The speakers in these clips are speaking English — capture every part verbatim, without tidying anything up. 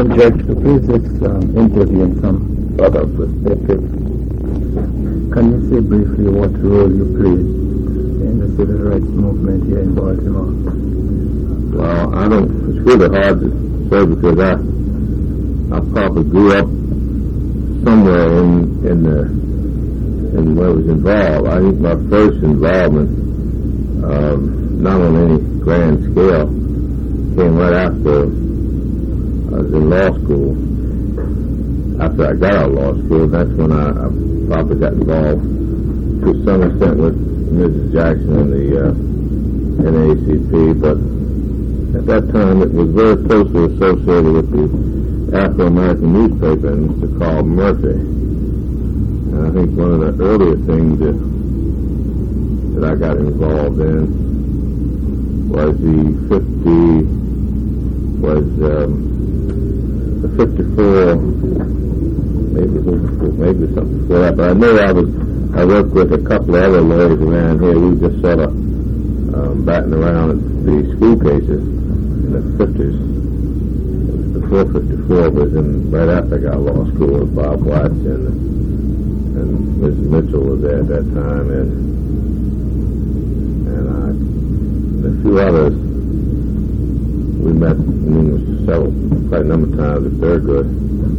object to please um, interview in some other perspective. Can you say briefly what role you played in the civil rights movement here in Baltimore? Well, I don't, it's really hard to say because I I probably grew up somewhere in in the in where I was involved. I think my first involvement, um, not on any grand scale, came right after I was in law school. After I got out of law school, that's when I, I probably got involved to some extent with Missus Jackson and the uh, N double A C P, but at that time it was very closely associated with the Afro-American newspaper and Mister Carl Murphy. And I think one of the earlier things that, that I got involved in was the fifty, was um, the fifty-four, maybe maybe something before that, but I know I was, I worked with a couple of other lawyers around here. We just sort of um, batting around the school cases in the fifties. Before fifty-four was in, right after I got law school with Bob Watts and, and Missus Mitchell was there at that time, and and, I, and a few others. We met, I mean, several, quite a number of times at Thurgood,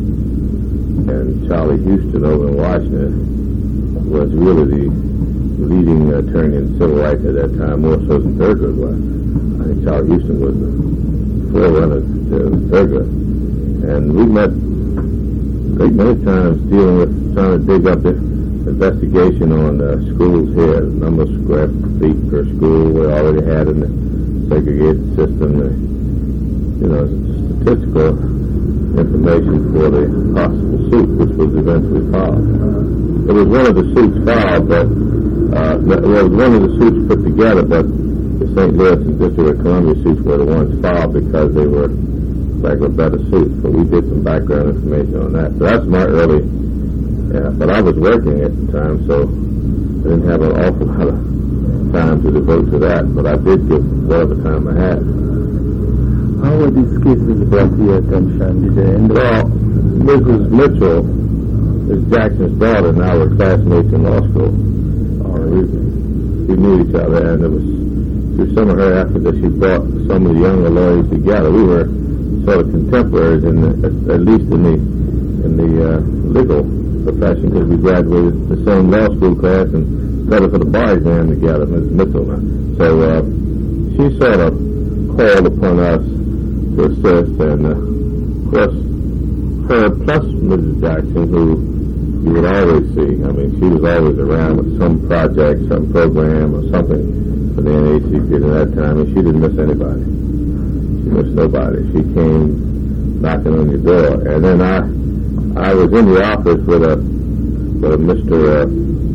and Charlie Houston over in Washington was really the leading attorney in civil rights at that time, more so than Thurgood was. I think Charlie Houston was the forerunner to Thurgood. And we met a great many times dealing with trying to dig up the investigation on the schools here, the number of square feet per school we already had in the segregated system, the, you know, statistical information for the possible suit, which was eventually filed. It was one of the suits filed, but uh, well, it was one of the suits put together, but the Saint Louis and District of Columbia suits were the ones filed because they were like a better suit. So we did some background information on that. So that's my early, yeah, but I was working at the time, so I didn't have an awful lot of time to devote to that, but I did give whatever time I had. How were these cases brought to your attention? Did they end up? Well, Missus Mitchell is Jackson's daughter, and I were classmates in law school. Uh, we, we knew each other, and it was through some of her efforts that she brought some of the younger lawyers together. We were sort of contemporaries, in the, at, at least in the in the uh, legal profession, because we graduated the same law school class and studied for the bar exam together, Missus Mitchell. So uh, she sort of called upon us to assist, and uh, of course, her plus Missus Jackson, who you would always see. I mean, she was always around with some project, some program, or something for the N double A C P at that time, and she didn't miss anybody. She missed nobody. She came knocking on your door, and then I, I was in the office with a, with a Mister Uh,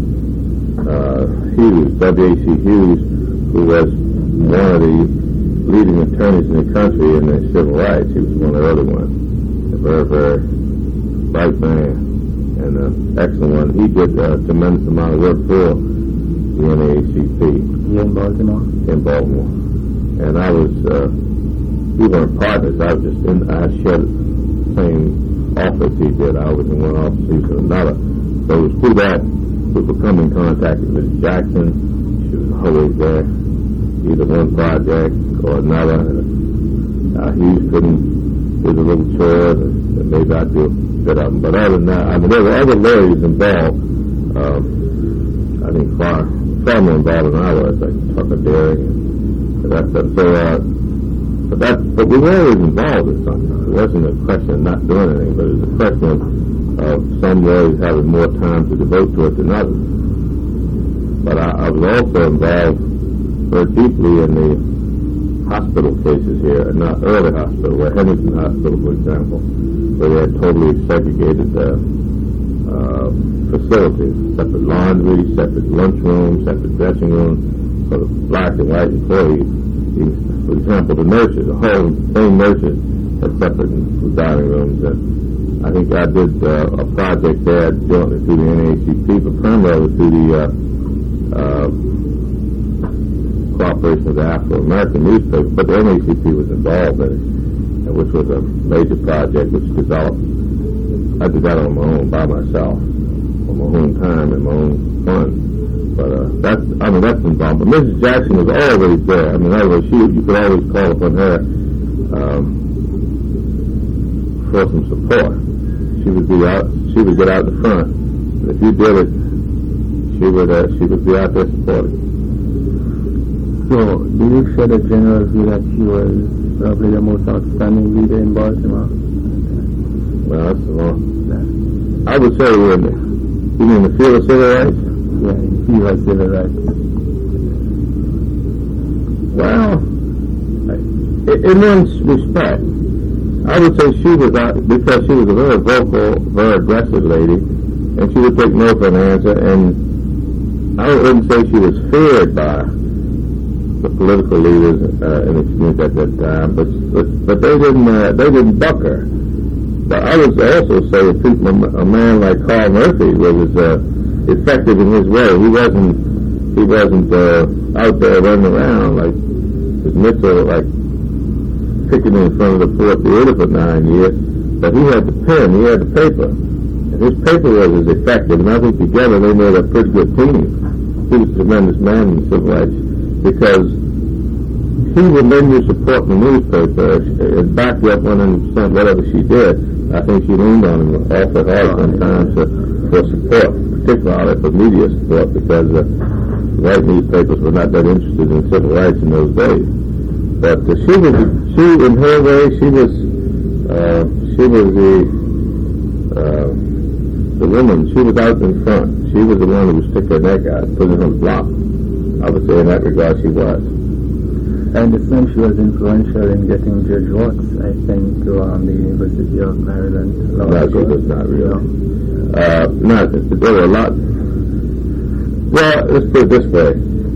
uh, Hughes, W A C Hughes, who was one of the leading attorneys in the country in the civil rights. He was one of the early ones. A very, very bright man and an excellent one. He did a tremendous amount of work for the N double A C P. Here in Baltimore? In Baltimore. And I was, uh, we weren't partners. I was just in, I shared the same office he did. I was in one office, he was in another. So it was through that we would come in contact with Missus Jackson. She was always there, either one project or another. And, uh, he couldn't do the little chores, and, and maybe I'd do a bit of them. But other than that, I mean, there were other lawyers involved. Um, I think far, far more involved than I was, like Tucker Derrick and that stuff. So, uh, but that, but we were always involved in something. It wasn't a question of not doing anything, but it was a question of, of some lawyers having more time to devote to it than others. But I, I was also involved very deeply in the hospital cases here, not early hospital, where Henderson Hospital, for example, where they had totally segregated uh, uh, facilities, separate laundry, separate lunchroom, separate dressing room for the black and white employees. For example, the nurses, the whole same nurses had separate dining rooms. And I think I did uh, a project there jointly through the N double A C P, but primarily through the uh, uh, cooperation of the Afro-American newspaper, but the N double A C P was involved in it. which was a major project which developed. I did that on my own by myself, on my own time and my own fun. But uh, that's, I mean, that's involved. But Missus Jackson was always there. I mean, in other words, she, you could always call upon her um, for some support. She would be out. She would get out the front. And if you did it, she would. Uh, she would be out there supporting. So, do you share the general view that she was probably the most outstanding leader in Baltimore? Well, that's the one. I would say, in the, you mean the field of civil rights? Yeah, in the field of civil rights. Well, in one respect, I would say she was out because she was a very vocal, very aggressive lady, and she would take no for an answer. And I wouldn't say she was feared by the political leaders uh, in the community at that time, but but, but they didn't uh, they didn't buck her. But I would also say that people, a man like Carl Murphy was uh, effective in his way. He wasn't he wasn't uh, out there running around like Mitchell, like picking in front of the Fort Theater for nine years. But he had the pen, he had the paper, and his paper was as effective. And I think together they made a pretty good team. He was a tremendous man in civil rights, because he would lend you support in the newspaper and back you up one hundred percent whatever she did. I think she leaned on him awful hard sometimes for, for support, particularly for media support, because uh, white newspapers were not that interested in civil rights in those days. But uh, she was, she in her way, she was, uh, she was the uh, the woman. She was out in front. She was the one who would stick her neck out, put it on the block. I would say in that regard she was. And the same, she was influential in getting Judge Watts, I think, to um, the University of Maryland Law No, School. she was not really. No. Uh, not, there were a lot. Well, let's put it this way.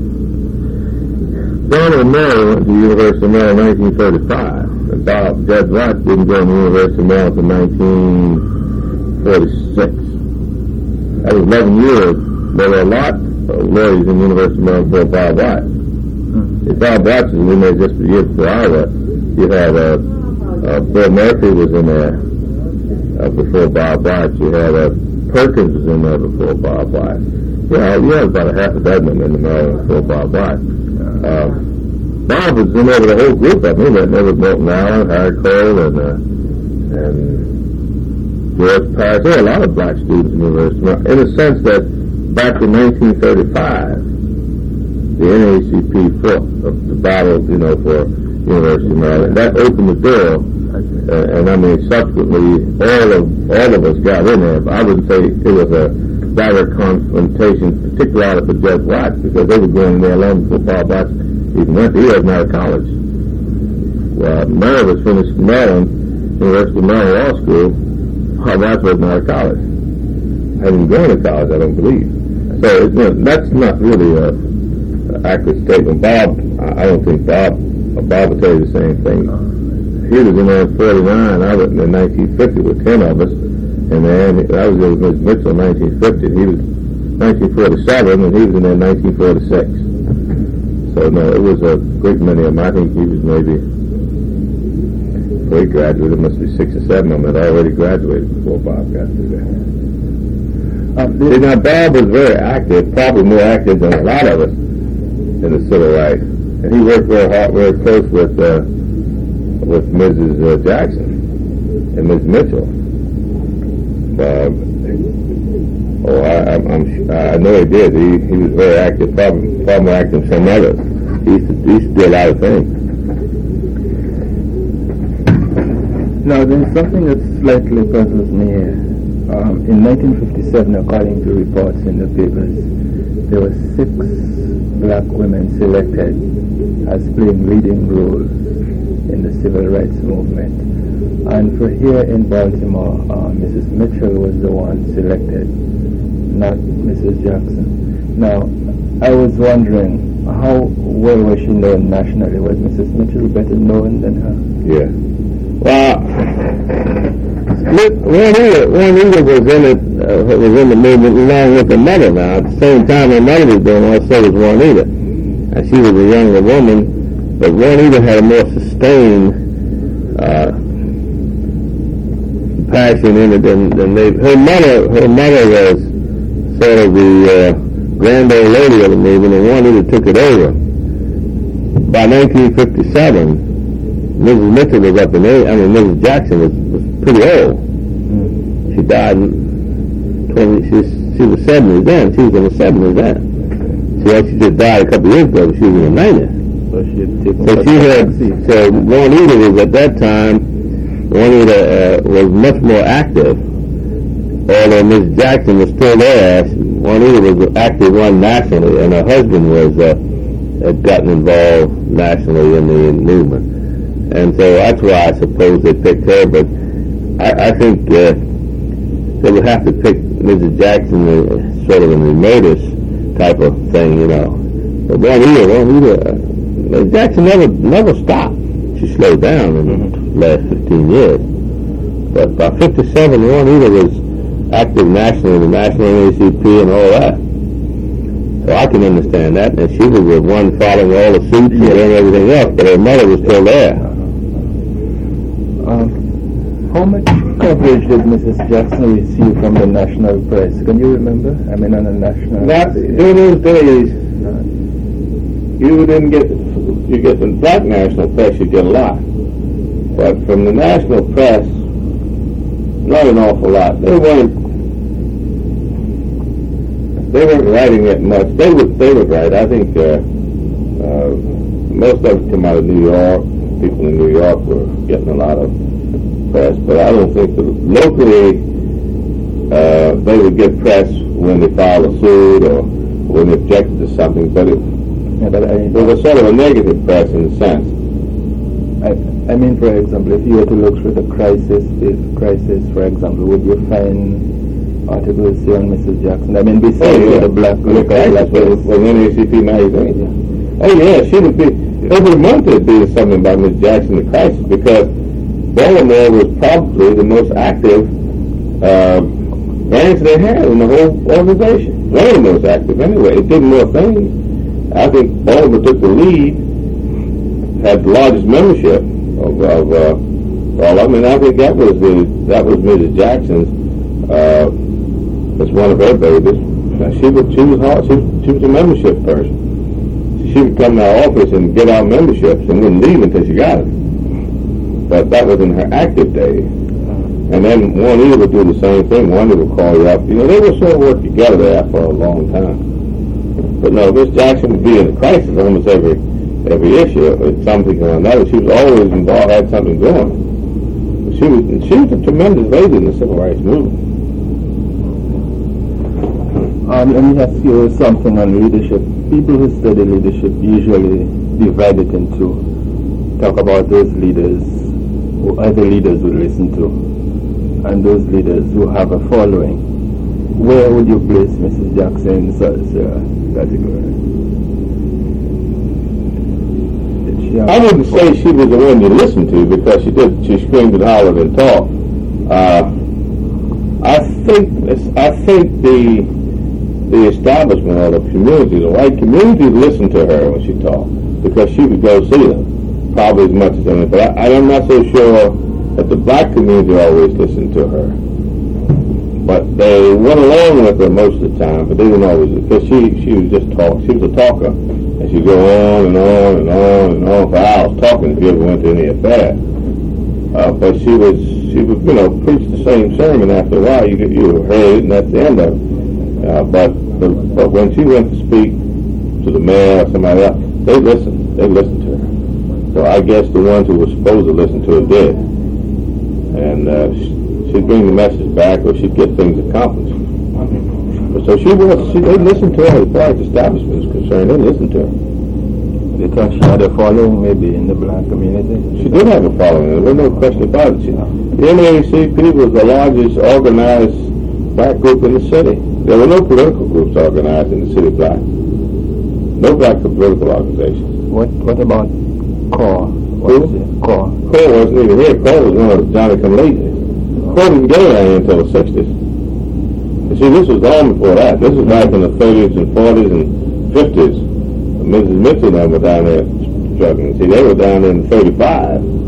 John and Mary went to the University of Maryland in nineteen thirty-five. And Bob, Judge Watts didn't go to the University of Maryland until nineteen forty-six. That was eleven years. There were a lot of lawyers in the University of Maryland before Bob Watts. If Bob Watts was in there just a year before I was, you had uh, uh, Bill Murphy was in there uh, before Bob Watts. You had uh, Perkins was in there before Bob Watts. Yeah, you had about a half a dozen in the Maryland before Bob Watts. Uh, Bob was in there with a whole group of them. He went there with Milton Allen, Harry Cole, and uh, and George Parrish. There were a lot of black students in the University, in the sense that back in nineteen thirty-five. The N double A C P fought the battle, you know, for University of Maryland. That opened the door, uh, and I mean, subsequently, all of all of us got in there. But I wouldn't say it was a direct confrontation, particularly for Judge Watts, because they were going there long before Bob Watts even went there. He wasn't out of college. Well, Mary was finished in Maryland, University of Maryland Law School. Bob Watts wasn't out of college. Hadn't gone to college, I don't believe. So it's not, that's not really a accurate statement. Bob, I don't think Bob, Bob will tell you the same thing. He was in there in forty-nine, I was in nineteen fifty with ten of us, and then I was with Miz Mitchell in nineteen fifty, and he was nineteen forty-seven, and he was in there in nineteen forty-six. So no, it was a great many of them. I think he was maybe, before he graduated, it must be six or seven of them had already graduated before Bob got through there. Uh, See, now Bob was very active, probably more active than a lot of us in the civil rights, and he worked very hard, very close with uh, with Missus Uh, Jackson and Miz Mitchell. Uh, oh, I, I'm, I'm, I know he did. He he was very active, probably far more active than some others. He used to, he used to do a lot of things. Now, there's something that slightly puzzles me here. Um, in nineteen fifty-seven, according to reports in the papers, there were six black women selected as playing leading roles in the civil rights movement. And for here in Baltimore, uh, Missus Mitchell was the one selected, not Missus Jackson. Now, I was wondering, how well was she known nationally? Was Missus Mitchell better known than her? Yeah. Well, Juanita, Juanita was in it, uh, was in the movement along with her mother. Now, at the same time her mother was doing it, so was Juanita. And she was a younger woman, but Juanita had a more sustained uh, passion in it than, than they. Her mother, her mother was sort of the uh, grand old lady of the movement, and Juanita took it over. By nineteen fifty-seven, Missus Mitchell was up in age. I mean, Missus Jackson was, was pretty old. Mm. She died in twenty. She was, she was seventy then. She was in the seventies then. So she just died a couple of years ago. She was in the nineties. So she had taken. So she had. So Juanita was at that time. Juanita uh, was much more active. Although Miss Jackson was still there, Juanita was an active one nationally, and her husband was uh, had gotten involved nationally in the movement. And so that's why I suppose they picked her. But I, I think uh, they would have to pick Missus Jackson uh, sort of in the remotest type of thing, you know. But Juanita, Juanita, uh, Miss Jackson never never stopped. She slowed down in the last fifteen years. But by fifty-seven, Juanita was active nationally, the National N double A C P and all that. So I can understand that. And she was the one following all the suits and doing everything else, but her mother was still there. Um, how much coverage did Missus Jackson receive from the national press? Can you remember? I mean, on the national... Not, during those days, no. you didn't get... You get the black national press, you get a lot. But from the national press, not an awful lot. They weren't they weren't writing it much. They would they would write. I think uh, uh, most of it came out of New York. People in New York were getting a lot of press, but I don't think that locally uh, they would get press when they filed a suit or when they objected to something. But it, yeah, but I mean, it was sort of a negative press in a sense. I, I mean, for example, if you were to look through the crisis, the crisis, for example, would you find articles here on Missus Jackson? I mean, besides oh, yeah. the black, the crisis was, was N double A C P magazine. Yeah. Oh yeah, she would be every month there'd be something about Miss Jackson, the crisis, because Baltimore was probably the most active uh, branch they had in the whole organization. One of the most active, anyway. It did more things. I think Baltimore took the lead. Had the largest membership of, of uh, well, I mean, I think that was the that was Missus Jackson's. Uh, it's one of her babies. Now, she was she was hard. She, she was a membership person. She would come to our office and get our memberships and wouldn't leave until she got it. But that was in her active days. And then Juanita would do the same thing. Juanita would call you up. You know, they would sort of work together there for a long time. But no, Miss Jackson would be in a crisis almost every. every issue, it's something or another. She was always involved, had something going. She was, she was a tremendous lady in the civil rights movement. Um, let me ask you something on leadership. People who study leadership usually divide it into, talk about those leaders who other leaders would listen to, and those leaders who have a following. Where would you place Missus Jackson in such a category? I wouldn't say she was the one you listened to because she did. She screamed and hollered and talked. Uh, I think I think the the establishment or the community, the white community, listened to her when she talked because she would go see them probably as much as anything. But I, I'm not so sure that the black community always listened to her. But they went along with her most of the time. But they didn't always because she she was just talk. She was a talker. And she'd go on and on and on and on for hours talking if you ever went to any affair. Uh, but she was, she would, you know, preach the same sermon after a while. You you heard it, and that's the end of it. Uh, but, but but when she went to speak to the mayor or somebody else, they listened. They listened to her. So I guess the ones who were supposed to listen to her did. And uh, she'd bring the message back, or she'd get things accomplished. So she was, she, they listened to her as far as the establishment is concerned. They listened to her. Because she had a following maybe in the black community? She did have a following. There was no question about it. She, the N double A C P was the largest organized black group in the city. There were no political groups organized in the city black. No black political organizations. What What about C O R? Who? C O R. C O R wasn't even here. C O R was one of Johnny come lately. C O R didn't get around until the sixties. See, this was long before that. This was back in the thirties and forties and fifties. Missus Mitchell and them were down there struggling. See, they were down there in thirty-five.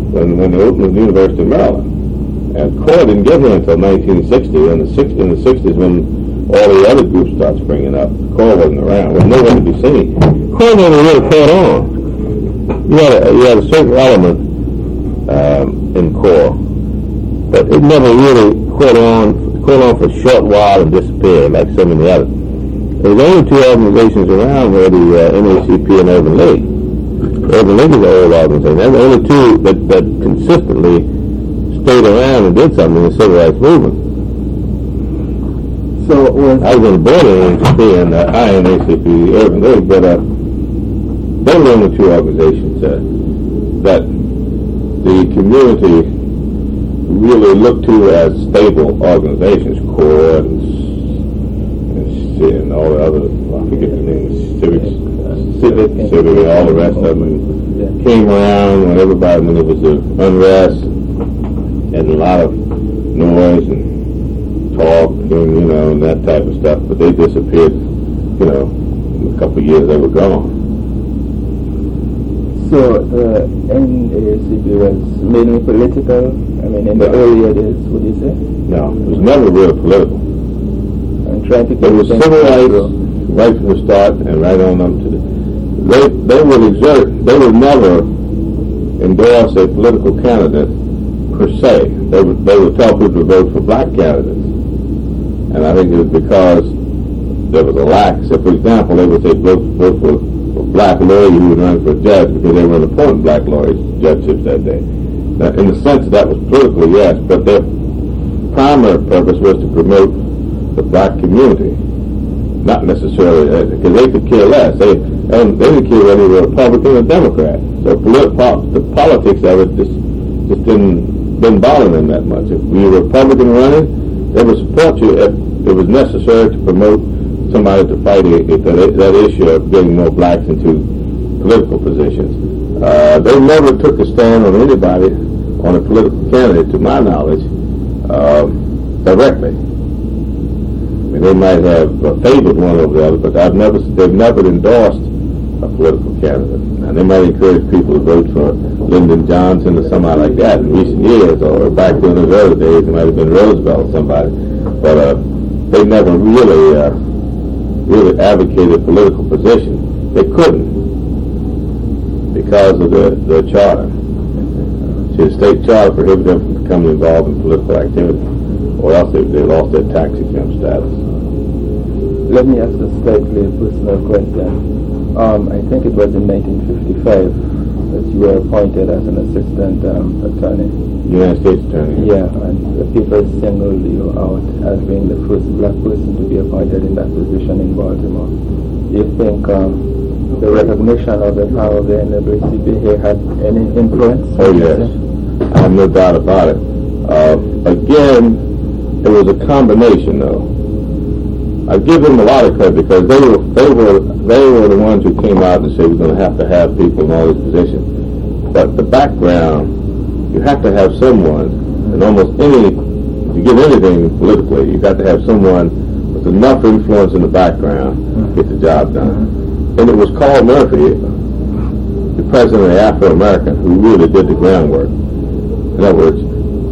when, when they opened the University of Maryland. And CORE didn't get here until nineteen sixty. In the, six, in the sixties, when all the other groups started springing up, CORE wasn't around. There was nowhere to be seen. CORE never really caught on. You had a, you had a certain element um, in CORE, but it never really caught on, caught on for a short while and disappeared like so many others. There was only two organizations around were the uh, N A C P and Urban League. Urban League is an old organization. They're the only two that, that consistently stayed around and did something in the civil rights movement. So was I was on the board of N A C P and uh, I N A C P, the Urban League, but uh, they were the only two organizations uh, that the community really looked to as stable organizations, CORE and, and, and all the other, I forget the name, Civics, Civic, Civic, and all the rest of them came around when everybody, when there was an unrest and a lot of noise and talk and, you know, and that type of stuff, but they disappeared, you know, in a couple of years they were gone. So the N A C P was mainly political, I mean, in the no. earlier days, would you say? No, it was never really political. I'm trying to It was civil rights right from the start and right on up to the... They, they would exert, they would never endorse a political candidate per se. They would, they would tell people to vote for black candidates. And I think it was because there was a lack. So, for example, they would say vote, vote for a black lawyer who would run for a judge because they weren't appointing black lawyers to judgeships that day. Now, in the sense that that was political, yes, but their primary purpose was to promote the black community, not necessarily because they could care less. They and they didn't care whether you were a Republican or Democrat. So polit- the politics of it just just didn't didn't bother them that much. If you were a Republican running, they would support you if it was necessary to promote somebody to fight a, a, that, that issue of getting more blacks into political positions. Uh, they never took a stand on anybody, on a political candidate, to my knowledge, um, directly. I mean, they might have uh, favored one over the other, but I've never, they've never endorsed a political candidate. And they might encourage people to vote for Lyndon Johnson or somebody like that in recent years, or back in those early days, it might have been Roosevelt or somebody. But uh, they never really, uh, really advocated political position. They couldn't because of the, the charter. See, the state charter prohibited them from becoming involved in political activity, or else they, they lost their tax exempt status. Let me ask a slightly personal question. Um, I think it was in nineteen fifty-five that you were appointed as an assistant um, attorney. United States attorney. Yeah, and the people singled you out as being the first black person to be appointed in that position in Baltimore. Do you think um, the recognition of the power of the N double A C P here had any influence? Oh yes, I have no doubt about it. Uh, again, it was a combination though. I give them a lot of credit because they were they were they were the ones who came out and said we're going to have to have people in all these positions. But the background, you have to have someone, and almost any, if you get anything politically, you got to have someone with enough influence in the background to get the job done. And it was Carl Murphy, the president of Afro-American, who really did the groundwork. In other words,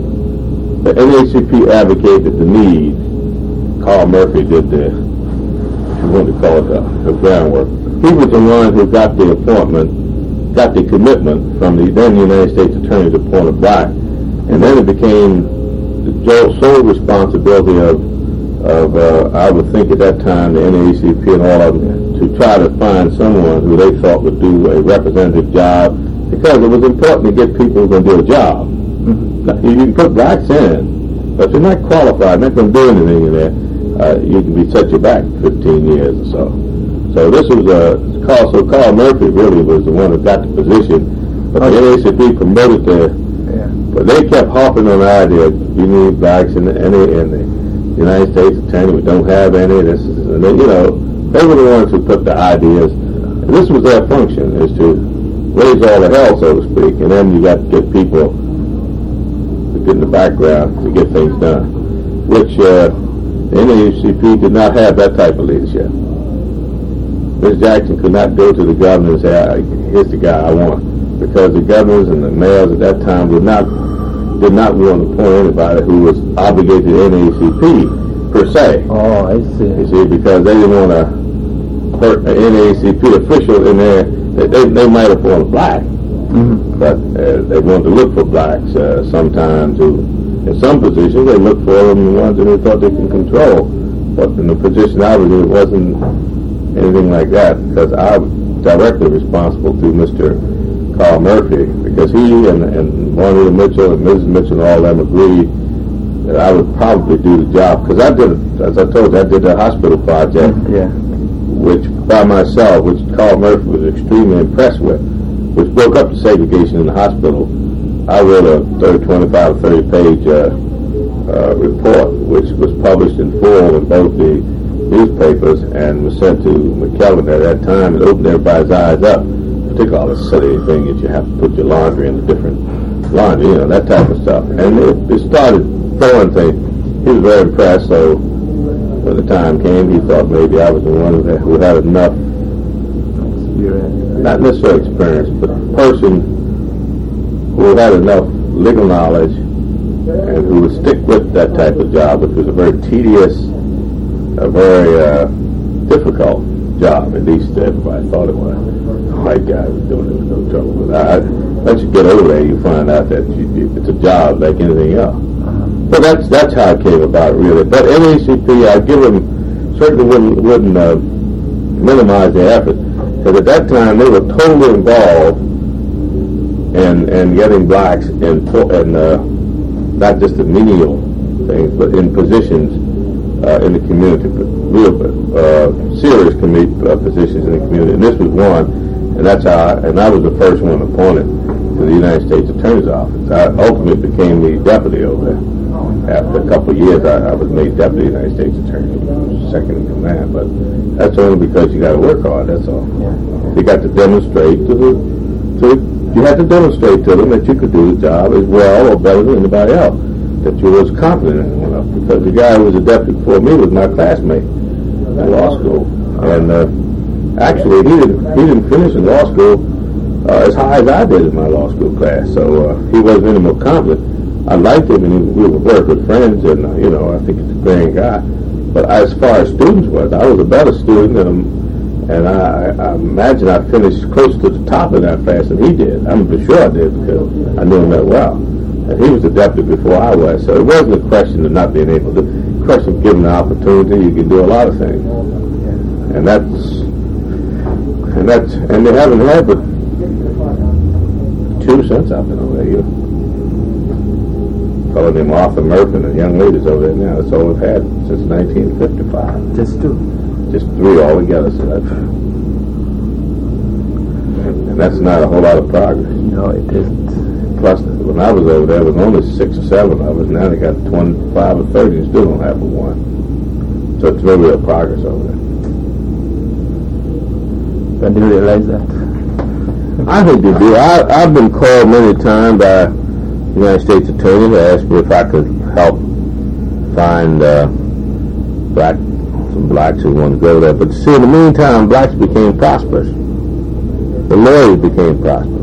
the N double A C P advocated the need. Carl Murphy did the, if you want to call it the, the groundwork. He was the one who got the appointment, got the commitment from the then United States Attorney to appoint a black. And then it became the sole responsibility of, of uh, I would think at that time, the N double A C P and all of them, to try to find someone who they thought would do a representative job, because it was important to get people who are going to do a job. Mm-hmm. Now, you can put blacks in, but if you're not qualified, not going to do anything in there, uh, you can be set you back fifteen years or so. So this was a, Carl, so Carl Murphy really was the one who got the position, but okay. The N double A C P promoted the, yeah. But they kept harping on the idea, you need blacks in the, in the, in the United States Attorney, we don't have any, this is, and then, you know, they were the ones who put the ideas, and this was their function, is to raise all the hell, so to speak, and then you got to get people to get in the background to get things done, which uh, the N double A C P did not have that type of leadership. Miz Jackson could not go to the governor and say, here's the guy I want. because the governors and the mayors at that time would not did not want to appoint anybody who was obligated to N double A C P per se. Oh, I see. You see, because they didn't want to hurt an N double A C P official in there. They, they, they might appoint a black, mm-hmm. but uh, they wanted to look for blacks uh, sometimes. Who, in some positions, they look for them, the ones that they thought they can control. But in the position I was in, it wasn't anything like that, because I was directly responsible to Mister Carl Murphy, because he and, and Juanita Mitchell and Missus Mitchell and all them agreed that I would probably do the job, because I did, as I told you, I did the hospital project, yeah. which by myself, which Carl Murphy was extremely impressed with, which broke up the segregation in the hospital. I wrote a thirty, twenty-five, thirty page uh, uh, report, which was published in full in both the newspapers and was sent to McKellen at that time. It opened everybody's eyes up, particularly all the silly thing that you have to put your laundry in a different laundry, you know, that type of stuff. And it, it started throwing things. He was very impressed, so when the time came, he thought maybe I was the one who had enough, not necessarily experience, but a person who had enough legal knowledge and who would stick with that type of job, which was a very tedious, a very uh, difficult job, at least everybody thought it was. The white guy was doing it with no trouble. But I, once you get over there, you find out that you, it's a job like anything else. So that's that's how it came about, really. But N double A C P, I give them, certainly wouldn't, wouldn't uh, minimize their effort, because at that time they were totally involved in, in getting blacks in, in uh, not just the menial things, but in positions uh, in the community, real uh, serious community uh, positions in the community. And this was one, and that's how. I, and I was the first one appointed to the United States Attorney's Office. I ultimately became the deputy over there. After a couple of years, I, I was made deputy United States Attorney, second in command. But that's only because you got to work hard. That's all. You got to demonstrate to the to. You had to demonstrate to them that you could do the job as well or better than anybody else, that you was competent enough. Because the guy who was a deputy before me was my classmate in law school, and uh, actually he didn't he didn't finish in law school uh, as high as I did in my law school class. So uh, he wasn't any more competent. I liked him, and he, we were very good friends, and uh, you know I think he's a grand guy. But as far as students was, I was a better student than him. And I, I imagine I finished close to the top of that class than he did. I'm for sure I did, because I knew him that well. And he was the deputy before I was. So it wasn't a question of not being able to. The question of giving the opportunity, you can do a lot of things. And that's, and that's, and they haven't had but two since I've been over there. You, a fellow named Arthur Murphy and a young lady's over there now. That's all we've had since nineteen fifty-five. Just two. Just three altogether, so that's, and that's not a whole lot of progress. No, it isn't. Plus, when I was over there, there was only six or seven of us. Now they got twenty-five or thirty and still don't have but one. So it's no real progress over there. When do you realize that? I think they do. I, I've been called many times by the United States Attorney to ask me if I could help find uh, black blacks who want to go there. But see, in the meantime, blacks became prosperous. The lawyers became prosperous.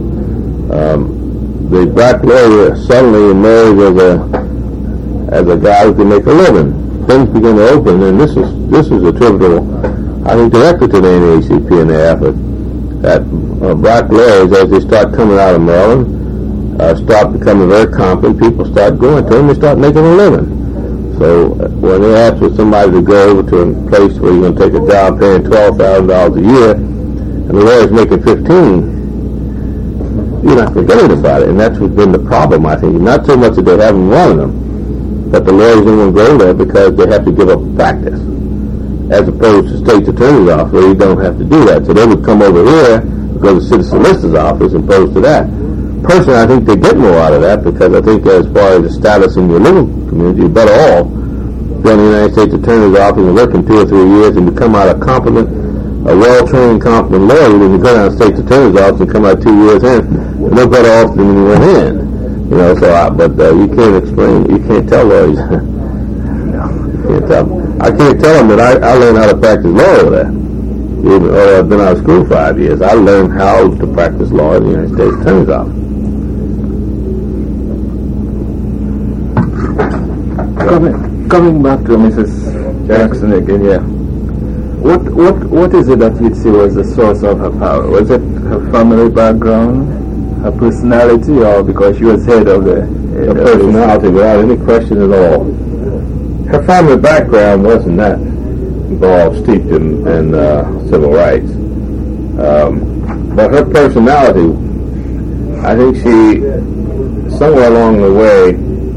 Um, the black lawyer suddenly emerged as a as a guy who can make a living. Things began to open, and this is this is attributable, I think, directly to the N double A C P and their effort. That uh, black lawyers, as they start coming out of Maryland, uh, start becoming very competent. People start going to them. They start making a living. So when they ask for somebody to go over to a place where you're going to take a job paying twelve thousand dollars a year, and the lawyer's making fifteen, you're not forgetting about it. And that's what's been the problem, I think. Not so much that they haven't wanted them, but the lawyers don't want to go there because they have to give up practice, as opposed to state's attorney's office where you don't have to do that. So they would come over here because the city solicitor's office opposed to that. Personally, I think they get more out of that, because I think as far as establishing your living community, you're better off going to the United States Attorney's Office and working two or three years and become out a competent, a well-trained, competent lawyer than you go down to the State's Attorney's Office and come out two years in. And no better off than when you went in. You know, so I, but uh, you can't explain, you can't tell lawyers. You can't tell. I can't tell them that I, I learned how to practice law over there. You Even though I've been out of school five years, I learned how to practice law in the United States Attorney's Office. Coming, coming back to Missus Jackson again, yeah. What what what is it that you'd say was the source of her power? Was it her family background, her personality, or because she was head of the... Her personality, without any question at all. Her family background wasn't that involved, steeped in, in uh, civil rights. Um, but her personality, I think she, somewhere along the way,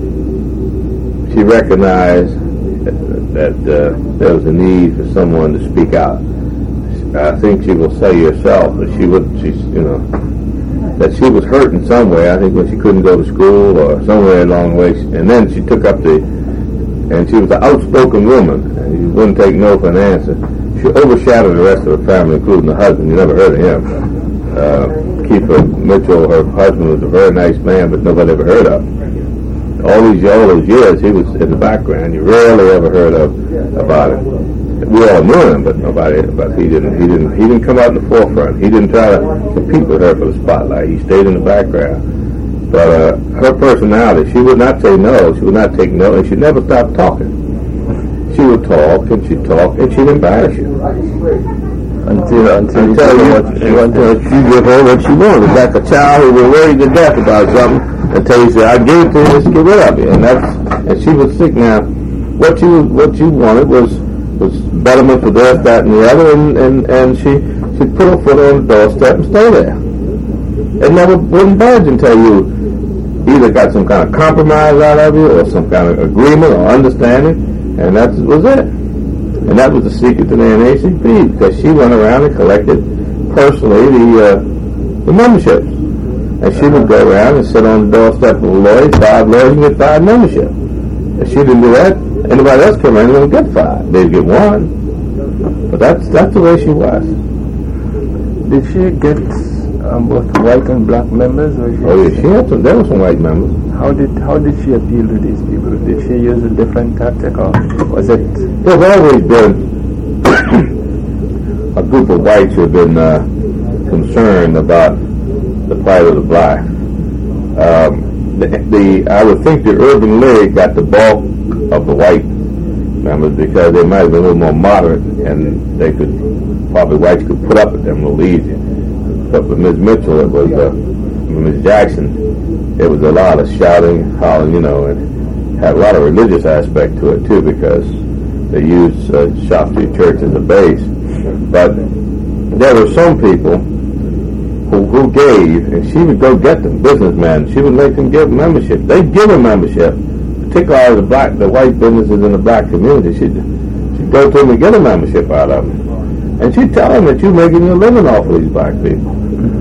she recognized that uh, there was a need for someone to speak out. I think she will say herself that she would, she, you know, that she was hurt in some way. I think when she couldn't go to school or somewhere along the way, and then she took up the, and she was an outspoken woman, and you wouldn't take no for an answer. She overshadowed the rest of her family, including the husband. You never heard of him. Uh, Keefer Mitchell, her husband, was a very nice man, but nobody ever heard of him. All these all those years, he was in the background. You rarely ever heard of about him. We all knew him, but nobody. But he didn't. He didn't. He didn't come out in the forefront. He didn't try to compete with her for the spotlight. He stayed in the background. But uh, her personality, she would not say no. She would not take no, and she never stopped talking. She would talk and she'd talk, and she'd embarrass you until until, until you, you until you give her what she wanted. Like a child who was worried to death about something. Until you say, I gave it to you, let's get rid of it. And that's, and she was sick now. What you, what you wanted was, was betterment for this, that, and the other, and, and, and she, she put her foot on the doorstep and stay there. It never wouldn't budge until you either got some kind of compromise out of you, or some kind of agreement or understanding, and that was it. And that was the secret to the N double A C P, because she went around and collected personally the, uh, the memberships. And she would go around and sit on the doorstep of a lawyer, five lawyers, and get five membership. If she didn't do that, anybody else come around and would get five. They'd get one. But that's that's the way she was. Did she get um, both white and black members? Or she oh yeah, she had some. There were some white members. How did how did she appeal to these people? Did she use a different tactic, or was it? There's always been a group of whites who have been uh, concerned about the plight of the black. Um, the, the I would think the Urban League got the bulk of the white members because they might have been a little more moderate, and they could probably whites could put up with them a little easier. But with Miz Mitchell, it was uh, Miz Jackson. It was a lot of shouting, hollering, you know, and had a lot of religious aspect to it too, because they used uh, Shop Street Church as a base. But there were some people Who, who gave, and she would go get them, businessmen. She would make them give membership. They'd give them membership, particularly the black, the white businesses in the black community. She'd, she'd go to them and get a membership out of them. And she'd tell them that you're making your living off of these black people.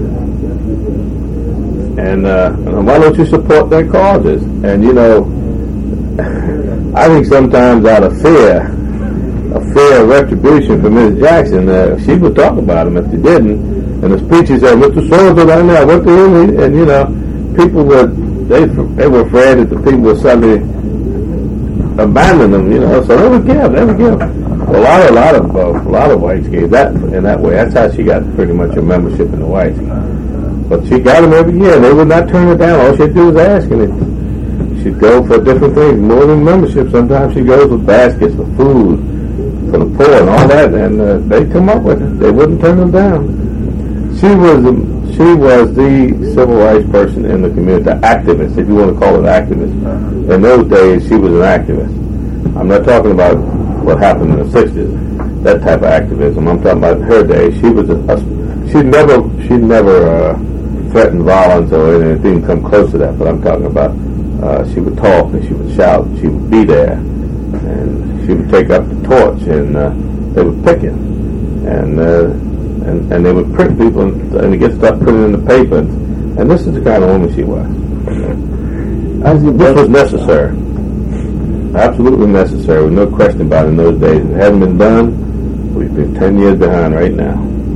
And, uh, and why don't you support their causes? And, you know, I think sometimes out of fear, a fear of retribution for Miz Jackson, uh, she would talk about them if they didn't. And the speeches said, Mister So-and-so down there, I went to him, and, you know, people would, they they were afraid that the people would suddenly abandon them, you know, so they would give, they would give. A lot, a lot of, uh, a lot of whites gave that in that way. That's how she got pretty much a membership in the whites. But she got them every year. They would not turn her down. All she'd do was ask, and it, she'd go for different things, more than membership. Sometimes she goes with baskets for food for the poor and all that, and uh, they'd come up with it. They wouldn't turn them down. She was the, she was the civil rights person in the community, the activist, if you want to call it activist. In those days, she was an activist. I'm not talking about what happened in the sixties, that type of activism. I'm talking about her day. She was a, a she never she never uh, threatened violence or anything. It didn't come close to that. But I'm talking about uh, she would talk and she would shout. And she would be there, and she would take up the torch, and uh, they would pick it, and. Uh, And, and they would print people and, and get stuff printed in the paper. And, and this is the kind of woman she was. As you this was necessary. Absolutely necessary, with no question about it in those days. If it hadn't been done, we'd be ten years behind right now.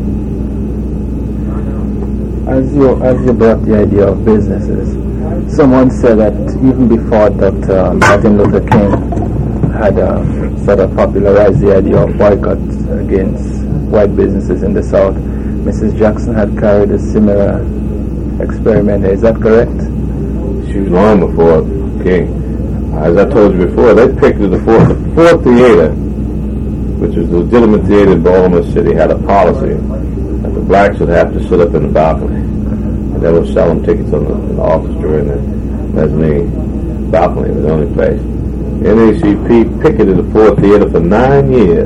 As you, as you brought the idea of businesses, someone said that even before Doctor Martin Luther King had uh, sort of popularized the idea of boycott against white businesses in the South. Missus Jackson had carried a similar experiment. Is that correct? She was long before King. As I told you before, they picked the Ford, the Ford Theater, which was a legitimate theater in Baltimore City, had a policy that the blacks would have to sit up in the balcony. And they would sell them tickets on the, in the orchestra in the mezzanine balcony. It was the only place. N A C P picketed the Ford Theater for nine years.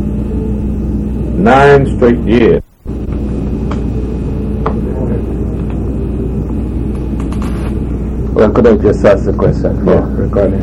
Nine straight years. Well, could I just ask the question for yeah. recording?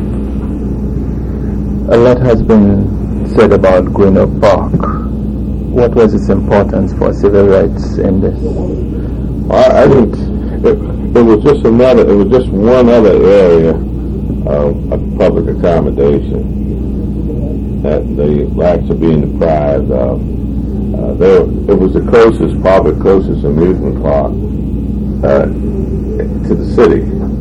A lot has been said about Greenup Park. What was its importance for civil rights in this? I, I think it, it was just another. It was just one other area of, of public accommodation that the blacks are being deprived of. Uh, there, it was the closest, probably closest amusement park uh, to the city.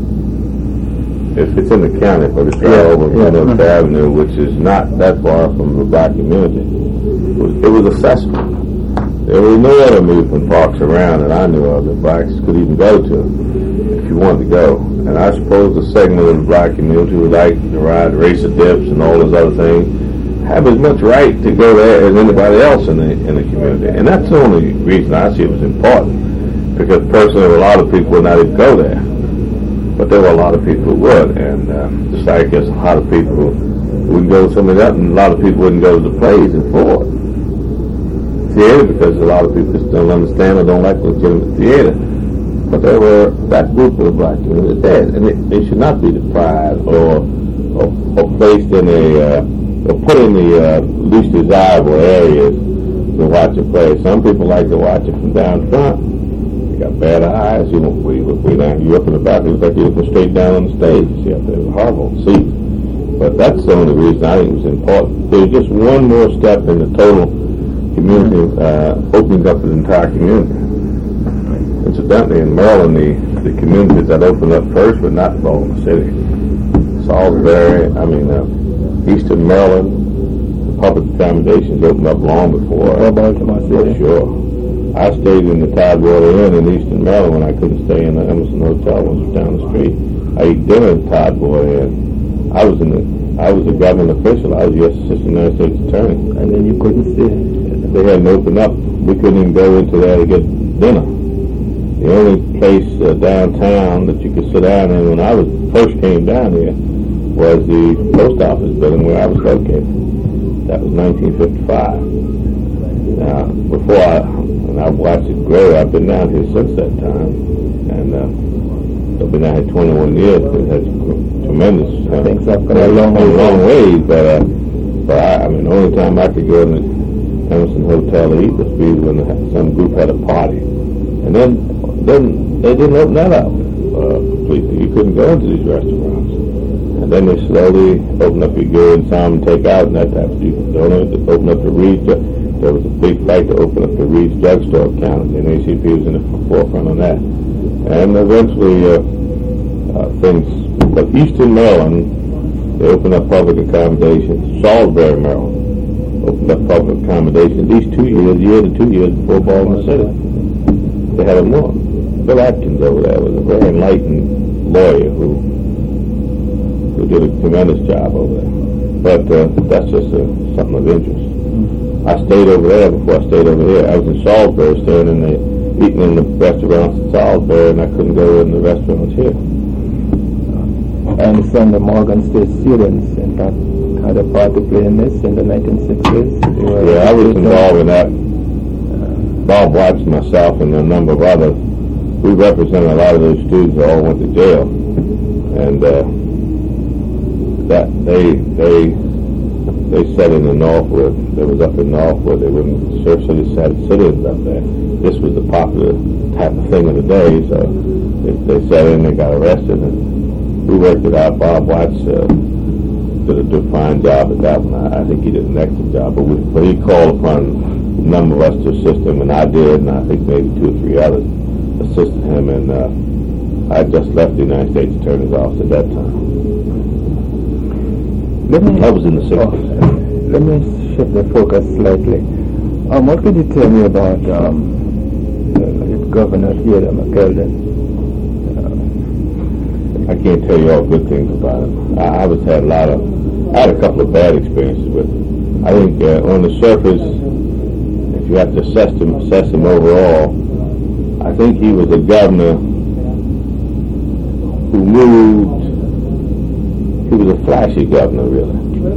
It's, it's in the county, but it's right yeah, over yeah. Greenup Avenue, which is not that far from the black community. It was, it was accessible. There were no other amusement parks around that I knew of that blacks could even go to if you wanted to go. And I suppose the segment of the black community who like to ride racer dips and all those other things have as much right to go there as anybody else in the in the community. And that's the only reason I see it was important. Because personally, a lot of people would not even go there. But there were a lot of people who would. And um, just like there's a lot of people who wouldn't go to some of that, and a lot of people wouldn't go to the plays in Ford Theater because a lot of people just don't understand or don't like legitimate theater. But there were that group of the black community there, and it, they should not be deprived or or, or placed in a uh, or put in the uh, least desirable areas to watch a play. Some people like to watch it from down front. You got bad eyes. You know, we we down you up in the back. It looks like you're looking straight down on the stage. You see up there, horrible seat. But that's the only reason I think it was important. There's just one more step in the total community uh, opening up the entire community. Incidentally, in Maryland, the, the communities that opened up first were not Baltimore City. Salisbury, I mean, uh, Eastern Maryland, the public accommodations opened up long before. Or Baltimore City. For sure. I stayed in the Tidewater Inn in Eastern Maryland when I couldn't stay in the Emerson Hotel, which was down the street. I ate dinner in Tidewater Inn. I was in the, I was a government official. I was U S Assistant United States Attorney. And then you couldn't stay. They hadn't opened up. We couldn't even go into there to get dinner. The only place uh, downtown that you could sit down in when I was first came down here was the post office building where I was located. That was nineteen fifty-five. Now, before I, and I've watched it grow, I've been down here since that time. And uh, I've been down here twenty-one years. It has tremendous. Uh, Things have gone a long, a long ways, but, uh, but I, I mean, the only time I could go in the Emerson Hotel to eat was be when some group had a party. And then Then they didn't open that up uh, completely. You couldn't go into these restaurants. And then they slowly opened up. You go in some and take out, and that type of you don't open up the Reed's. There was a big fight to open up the Reed's drugstore counter. The N A C P was in the forefront on that. And eventually, uh, uh, things. But Eastern Maryland, they opened up public accommodations. Salisbury, Maryland, opened up public accommodations. These two years, year to two years before Baltimore City, they had a more. Bill Atkins over there was a very enlightened lawyer who who did a tremendous job over there. But uh, that's just uh, something of interest. I stayed over there before I stayed over here. I was in Salisbury, staying in the eating in the restaurants in Salisbury, and I couldn't go in the restaurants here. I understand the Morgan State students, in fact, had a part to play in this in the nineteen sixties. Yeah, I was involved in that. Bob Watts, myself, and a number of others. We represented a lot of those students who all went to jail, and uh, that they they they sat in the Northwood. It was up in Northwood. They wouldn't Surf City sat sit-ins up there. This was the popular type of thing of the day. So they, they sat in, they got arrested, and we worked it out. Bob Watts uh, did a good, fine job at that one. I, I think he did an excellent job, but, we, but he called upon a number of us to assist him, and I did, and I think maybe two or three others assisted him, and uh, I just left the United States Attorney's Office at that time. Let me, I was in the sixties. Oh, let me shift the focus slightly. Um, what could you tell me about um, uh, Governor Theodore McKeldin? I can't tell you all good things about him. I, I was had a lot of, I had a couple of bad experiences with him. I think uh, on the surface, if you have to assess him, assess him overall, I think he was a governor who moved. He was a flashy governor, really.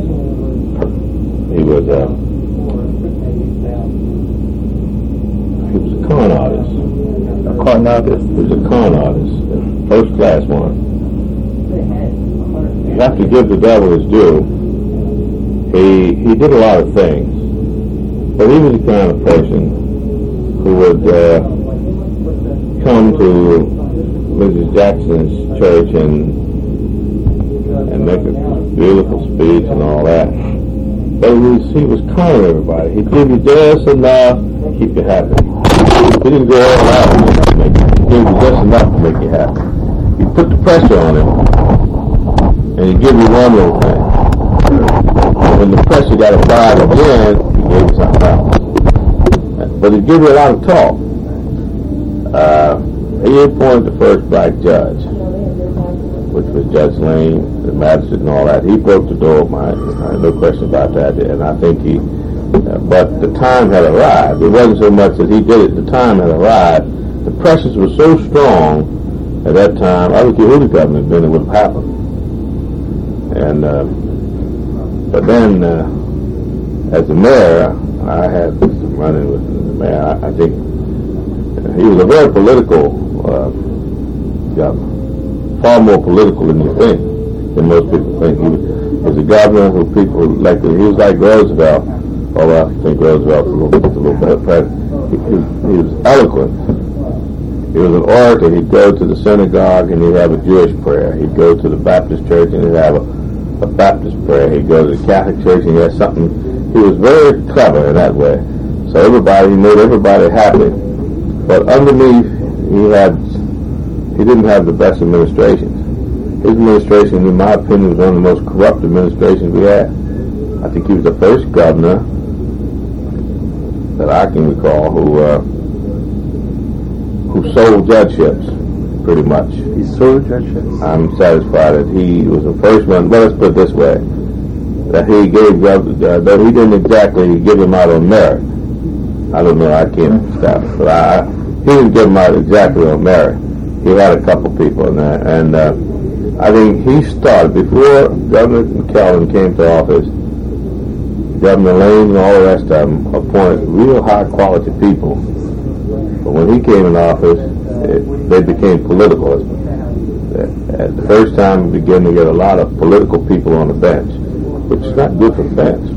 He was a he was a con artist. A con artist. He was a con artist, first class one. You have to give the devil his due. He he did a lot of things, but he was the kind of person who would uh, come to Missus Jackson's church and and make a beautiful speech and all that. But he was, he was kind to everybody. He'd give you just enough to keep you happy. He didn't go all out to make you. He gave you just enough to make you happy. You put the pressure on him, and he'd give you one little thing. When the pressure got applied again, he gave you something else. But he'd give you a lot of talk. Uh, he appointed the first black judge, which was Judge Lane, the magistrate and all that. He broke the door of mine. Uh, no question about that. And I think he, uh, but the time had arrived. It wasn't so much that he did it. The time had arrived. The pressures were so strong at that time. I don't care who the governor had been, it would have happened. And, uh, but then, uh, as the mayor, I had some running with the mayor. I, I think he was a very political uh, governor. Far more political than you think, than most people think. He was a governor who people like. He was like Roosevelt, although I think Roosevelt was a little, a little better president. He, he, he was eloquent. He was an orator. He'd go to the synagogue and he'd have a Jewish prayer. He'd go to the Baptist church and he'd have a, a Baptist prayer. He'd go to the Catholic church and he had something. He was very clever in that way. So everybody, he made everybody happy. But underneath, he had. He didn't have the best administrations. His administration, in my opinion, was one of the most corrupt administrations we had. I think he was the first governor that I can recall who uh, who sold judgeships, pretty much. He sold judgeships? I'm satisfied that he was the first one. Well, let's put it this way: that he gave, uh, though he didn't exactly give him out on merit. I don't know. I can't stop it, but I, he didn't give him out exactly on merit. He had a couple people in there, and uh, I think he started, before Governor McKeldin came to office, Governor Lane and all the rest of them appointed real high-quality people. But when he came in office, it, they became political. At the first time, we began to get a lot of political people on the bench, which is not good for the bench.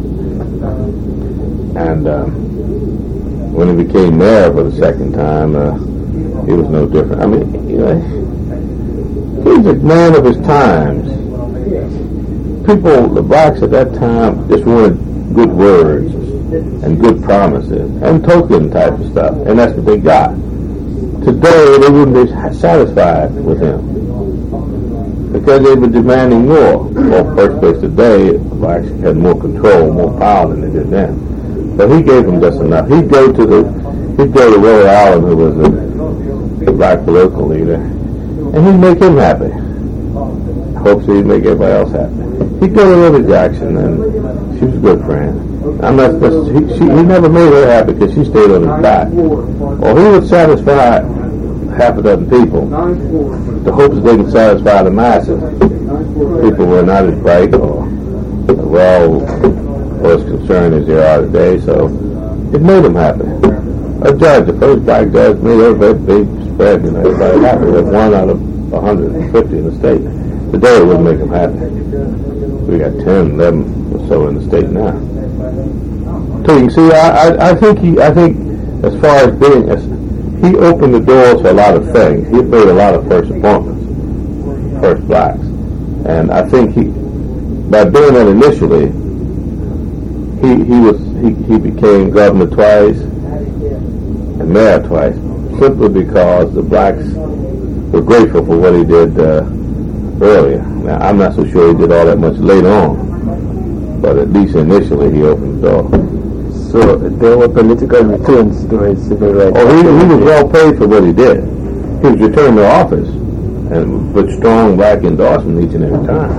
And um, when he became mayor for the second time, uh, he was no different. I mean, you know, he was a man of his times. People, the blacks at that time, just wanted good words and good promises and token type of stuff, and that's what they got. Today, they wouldn't be satisfied with him because they were demanding more. Well, first place today, the blacks had more control, more power than they did then. But he gave them just enough. He'd go to the, he'd go to Roy Allen, who was a the black political leader, and he'd make him happy. Hopes he'd make everybody else happy. He'd go to Lily Jackson, and she was a good friend. I'm not. He, she, he never made her happy because she stayed on his back. Or he would satisfy half a dozen people. The hopes that they could satisfy the masses. People were not as bright or well or as concerned as they are today, so it made them happy. A judge, the first black judge, made everybody big spread, and everybody happy. There's one out of one hundred fifty in the state. Today it wouldn't make them happy. We got ten, eleven or so in the state now. So you can see, I, I, I think he, I think as far as being, as, he opened the doors for a lot of things. He made a lot of first appointments, first blacks, and I think he, by doing that initially, he he was he, he became governor twice and mayor twice, simply because the blacks were grateful for what he did uh, earlier. Now, I'm not so sure he did all that much later on, but at least initially he opened the door. So there were political returns to his civil rights. Oh, he, he was well paid for what he did. He was returned to office, and with strong black endorsement each and every time.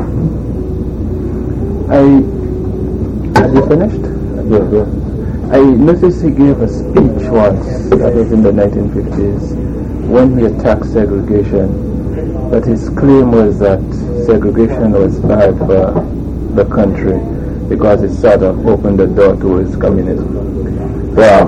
I, have you finished? Yeah, yeah. I noticed he gave a speech once, that was in the nineteen fifties, when he attacked segregation. But his claim was that segregation was bad for the country because it sort of opened the door towards communism. Well,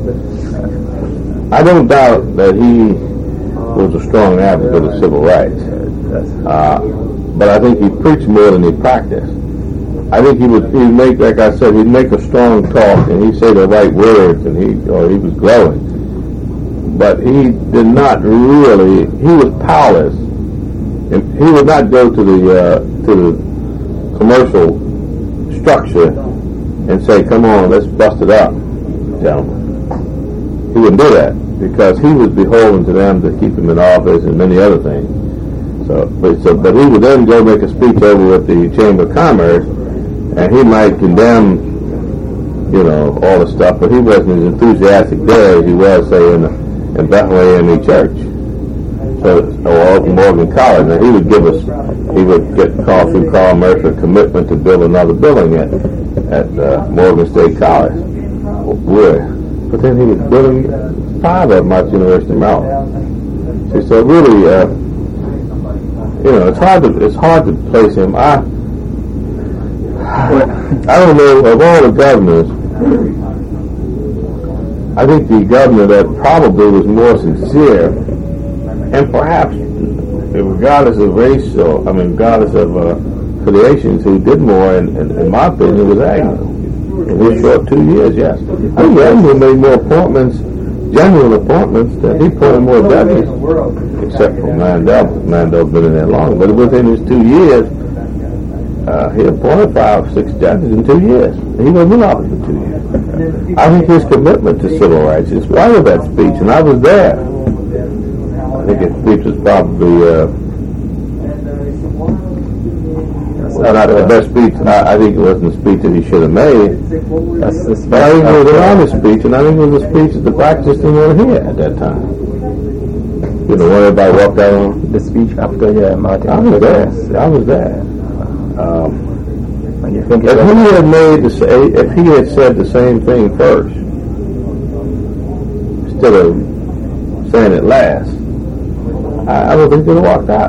I don't doubt that he was a strong advocate of civil rights. Uh, but I think he preached more than he practiced. I think he would he'd make, like I said, he'd make a strong talk and he'd say the right words and he or he was glowing. But he did not really, he was powerless. And he would not go to the uh, to the commercial structure and say, come on, let's bust it up, gentlemen. He wouldn't do that because he was beholden to them to keep him in office and many other things. So, but, so, but he would then go make a speech over at the Chamber of Commerce, and he might condemn, you know, all the stuff, but he wasn't as enthusiastic there as he was, say, in, in Bethlehem A M E Church. So, or Morgan College. Now he would give us, he would get called through Carl Mercer a commitment to build another building at at uh, Morgan State College. Would, but then he was building five of them at University of Maryland. See, so really, uh, you know, it's hard to it's hard to place him. I I don't know of all the governors. I think the governor that probably was more sincere. And perhaps, regardless of race, or I mean, regardless of uh, affiliations, who did more, in, in, in my opinion, was Agnew. In his short two years, yes. I think Agnew made more appointments, general appointments, than he appointed more judges, except for Mandel. Mandel's been in there long, but within his two years, uh, he appointed five, six judges in two years. He wasn't in office for two years. I think his commitment to civil rights is part of that speech, and I was there. I think his speech was probably uh, not the best speech. I, I think it wasn't the speech that he should have made. That's the but I think it was an honest speech, and I think it was a speech that the black just didn't want to hear at that time. You know, when everybody walked out on the speech after yeah, Martin. I was there. I was there. Um, and you think if he had made the say, if he had said the same thing first, instead of saying it last, I, I don't think they'd have walked out.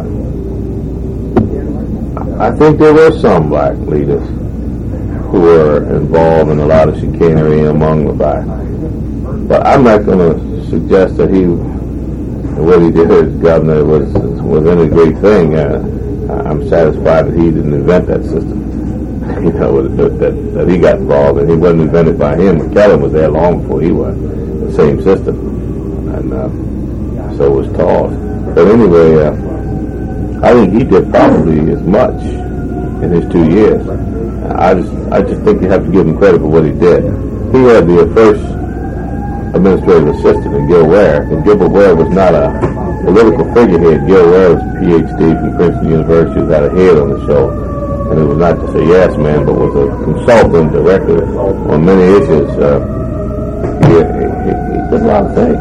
I think there were some black leaders who were involved in a lot of chicanery among the black. But I'm not going to suggest that he, what he did as governor was was any great thing. Uh, I'm satisfied that he didn't invent that system. You know, that, that, that he got involved, and he wasn't invented by him. McKellen was there long before he was. The same system. And uh, so was Tall. But anyway, uh, I think he did probably as much in his two years. I just, I just think you have to give him credit for what he did. He had the first administrative assistant in Gil Ware, and Gilbert Ware was not a political figurehead. Gil Ware was a P H D from Princeton University, who had a head on the shoulder, and it was not just a yes man, but was a consultant director on many issues. Uh, he, he, he did a lot of things.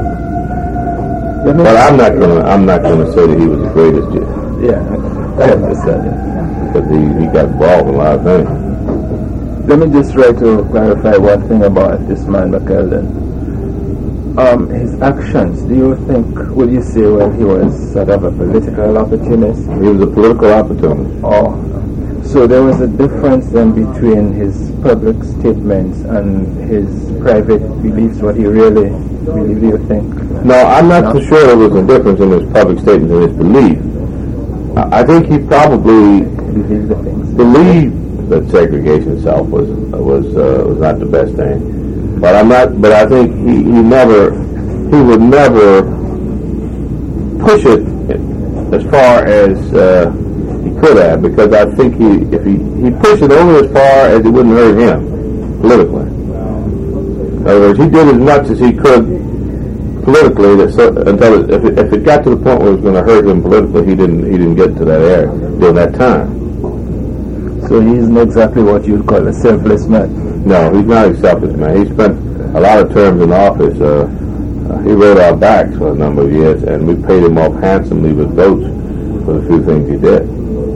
But I'm not gonna. I'm not gonna say that he was the greatest. Yeah, I understand that. Because he, he got involved in a lot of things. Let me just try to clarify one thing about this man McKellen. Um, his actions. Do you think? Would you say well he was sort of a political opportunist? He was a political opportunist. Oh, so there was a difference then between his public statements and his private beliefs. What he really believed? Do you think? No, I'm not so sure there was a difference in his public statements and his belief. I think he probably believed the things. Believed that segregation itself was was uh, was not the best thing. But I'm not. But I think he, he never he would never push it as far as uh, he could have, because I think he if he he pushed it only as far as it wouldn't hurt him politically. In other words, he did as much as he could politically, that so, until it, if, it, if it got to the point where it was going to hurt him politically, he didn't he didn't get to that area during that time. So he's not exactly what you'd call a selfless man. No, he's not a selfish man. He spent a lot of terms in office. Uh, uh, he rode our backs for a number of years, and we paid him off handsomely with votes for the few things he did.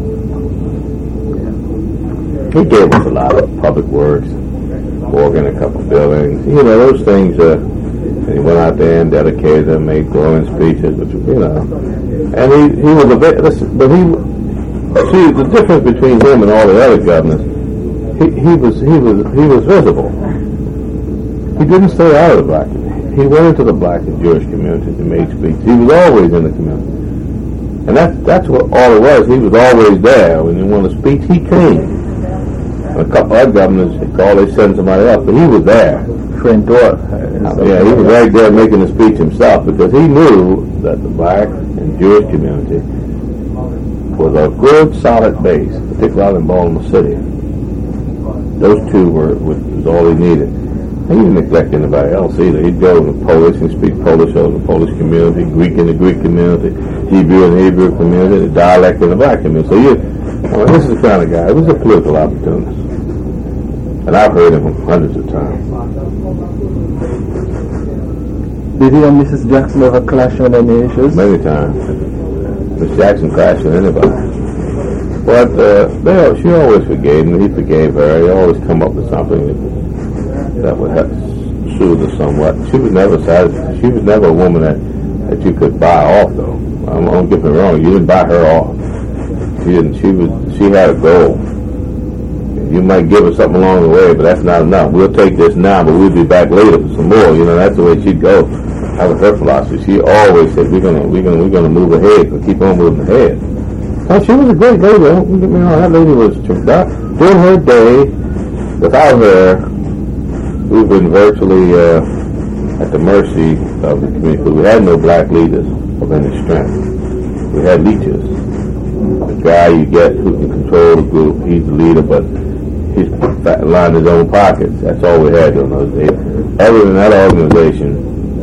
He gave us a lot of public works, organ, a couple buildings, you know, those things. Uh, and he went out there and dedicated them, made glowing speeches, which, you know. And he, he was a bit, but he, see, the difference between him and all the other governors, he, he was he was he was visible. He didn't stay out of the black community. He went into the black and Jewish communities and made speeches. He was always in the community, and that's that's what all it was. He was always there. When you wanted to speak, he came. A couple other governors called, they send somebody else, but he was there. Friend Dwarf. Uh, yeah, he was right there making the speech himself because he knew that the black and Jewish community was a good, solid base, particularly out in Baltimore City. Those two were was all he needed. He didn't neglect anybody else either. He'd go to Polish and speak Polish over the Polish community, Greek in the Greek community, Hebrew in the Hebrew community, the dialect in the black community. So you, I mean, this is the kind of guy. It was a political opportunist. And I've heard him hundreds of times. Did he and Missus Jackson ever clash on any issues? Many times. Miss Jackson clashed with anybody. But uh, they, she always forgave him. He forgave her. He always come up with something that, that would have soothe her somewhat. She was never satisfied. She was never a woman that, that you could buy off, though. I'm, I'm getting it wrong. You didn't buy her off. She didn't. She was. She had a goal. You might give her something along the way, but that's not enough. We'll take this now, but we'll be back later for some more. You know, that's the way she'd go. That was her philosophy. She always said, "We're gonna, we're gonna, we're gonna move ahead. We'll keep on moving ahead." Well, she was a great lady. Don't get me wrong. That lady was during her day. Without her, we've been virtually uh, at the mercy of the community. We had no black leaders of any strength. We had leeches. The guy you get who can control the group, he's the leader, but he's lined his own pockets. That's all we had during those days. Other than that organization,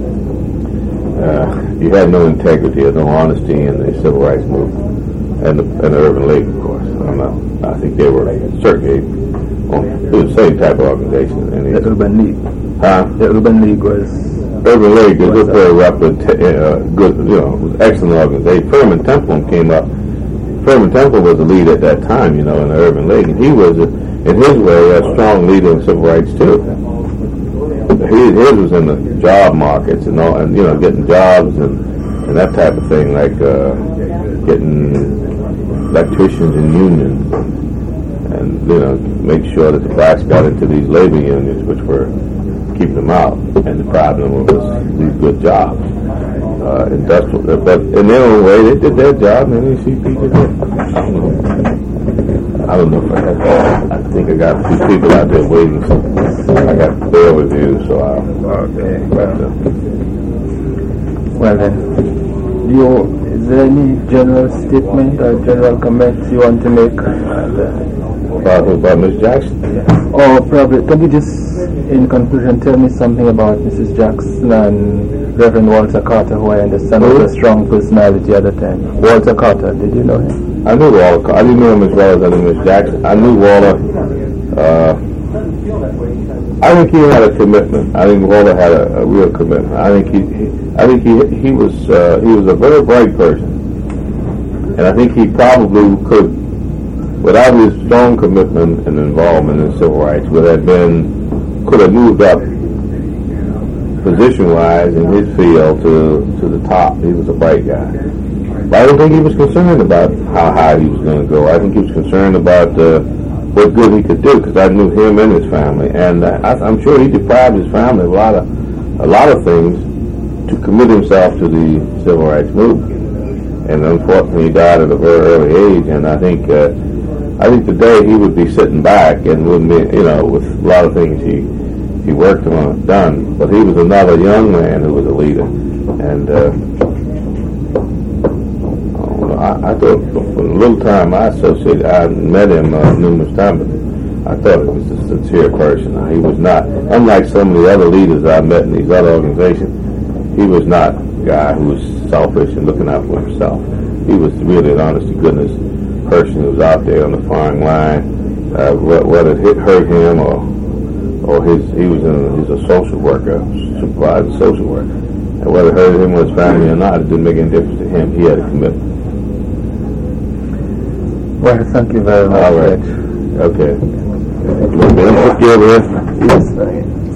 uh, you had no integrity or no honesty in the civil rights movement, and the, and the Urban League, of course. I don't know. I think they were certainly on, it was the same type of organization. And the Urban League. Huh? The Urban League was. Urban League was a very rapid, uh, good, you know, was excellent organization. Furman Templin came up. Furman Temple was the lead at that time, you know, in the Urban League, and he was, in his way, a strong leader in civil rights too. His, his was in the job markets and all, and you know, getting jobs and, and that type of thing, like uh, getting electricians and unions, and you know, make sure that the blacks got into these labor unions, which were keeping them out, and the problem was these good jobs. Uh, industrial, but in their own way, they did their job, and N A C P did it. I don't know. I don't know if I got. I think I got a few people out there waiting. I got their reviews, so I'll. Okay. But, uh, well then, you is there any general statement or general comments you want to make? about about Miss Jackson? Yeah. Or probably, can you just, in conclusion, tell me something about Missus Jackson and Reverend Walter Carter, who I understand was a strong personality at the time. Walter Carter, did you know him? I knew Walter. I didn't know him as well as I knew Miss Jackson. I knew Walter. Uh, I think he had a commitment. I think Walter had a, a real commitment. I think he, he I think he he was uh, he was a very bright person, and I think he probably could, without his strong commitment and involvement in civil rights, would have been could have moved up position-wise in his field to to the top. He was a bright guy. But I don't think he was concerned about how high he was going to go. I think he was concerned about uh, what good he could do, because I knew him and his family, and uh, I, I'm sure he deprived his family of a lot of a lot of things to commit himself to the civil rights movement. And unfortunately, he died at a very early age. And I think uh, I think today he would be sitting back and wouldn't be, you know, with a lot of things he he worked on done. But he was another young man who was a leader, and. Uh, I, I thought for a little time I associated, I met him uh, numerous times, but I thought he was a sincere person. Uh, he was not, unlike some of the other leaders I met in these other organizations, he was not a guy who was selfish and looking out for himself. He was really an honest-to-goodness person who was out there on the firing line, uh, whether it hurt him or or his he was in he's a social worker, supervisor, social worker. And whether it hurt him or his family or not, it didn't make any difference to him. He had a commitment. Well, thank you very much. All right. Okay. Let me put you over here. Yes, sir.